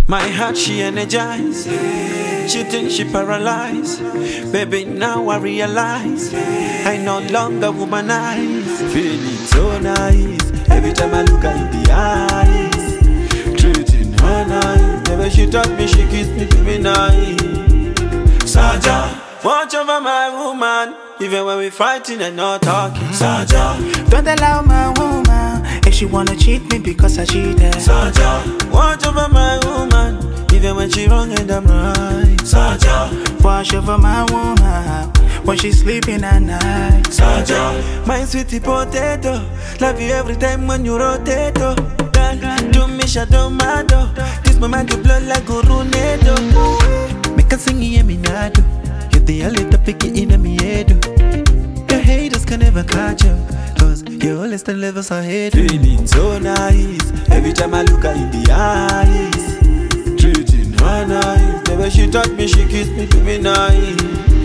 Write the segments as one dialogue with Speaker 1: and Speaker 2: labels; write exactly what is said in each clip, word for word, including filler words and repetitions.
Speaker 1: My heart she energized. She thinks she paralyzed. Baby, now I realize I no longer womanize. Feeling so nice every time I look her in the eyes. Treating her nice. The way she touch me, she kiss me to be nice. Saja, watch over my woman. Even when we fighting and not talking. Saja,
Speaker 2: don't allow my woman if she wanna cheat me because I cheated.
Speaker 1: Saja, watch over my woman. Even when she wrong and I'm right. Saja,
Speaker 2: watch over my woman when she's sleeping at night.
Speaker 1: Saja, my sweetie potato, love you every time when you rotate. Oh, girl, do me shadow mado. This moment you blow like Gurunado. Make a sing ye minado. You're the only topic in me head. Your haters can never catch you, cause you always ten levels ahead. Feeling so nice every time I look her in the eyes. Treating her nice. The way she touch me, she kiss me to be nice.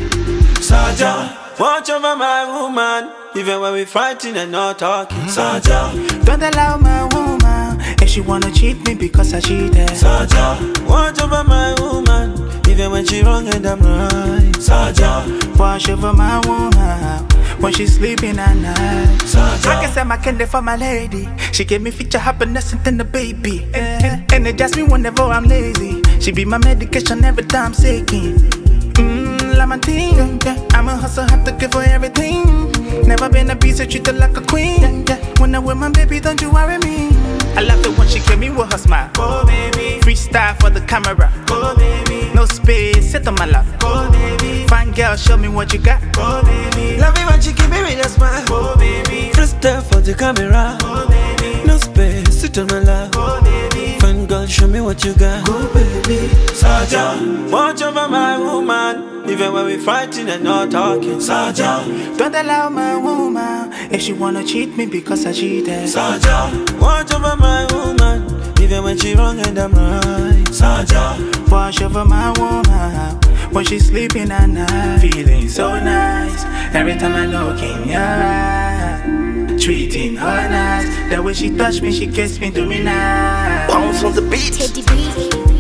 Speaker 1: Saja, watch over my woman. Even when we fighting and not talking. Saja,
Speaker 2: don't allow my woman if she wanna cheat me because I cheated.
Speaker 1: Saja, watch over my woman. Even when she wrong and I'm right. Saja,
Speaker 2: watch over my woman when she's sleeping at night.
Speaker 1: Saja,
Speaker 2: I can say my candy for my lady. She gave me future happiness and then the baby. And energize me whenever I'm lazy. She be my medication every time I'm sicky. Mmm, like my team. I'm a hustle, have to give her everything. Never been a beast, I treat her like a queen. When I'm with my baby, don't you worry me. I love it when she came me with her smile. Go baby, freestyle for the camera. Go baby, no space, sit on my lap. Go baby, fine girl, show me what you got. Go baby,
Speaker 1: love it when she give me with a smile.
Speaker 2: Go baby,
Speaker 1: freestyle for the camera.
Speaker 2: Go baby,
Speaker 1: no space, sit on my lap.
Speaker 2: Go baby,
Speaker 1: fine girl, show me what you got. Go baby, Saja, watch over my woman. Even when we fighting and not talking. Saja,
Speaker 2: don't allow my woman if she wanna cheat me because I cheated.
Speaker 1: Saja, watch over my woman. Even when she wrong and I'm right. Saja,
Speaker 2: watch over my woman when she's sleeping at night. Feeling so nice every time I look in your eyes. Treating her nice. The way she touch me, she kiss me, do me nice.
Speaker 1: Bounce on the beat.
Speaker 3: Teddy B.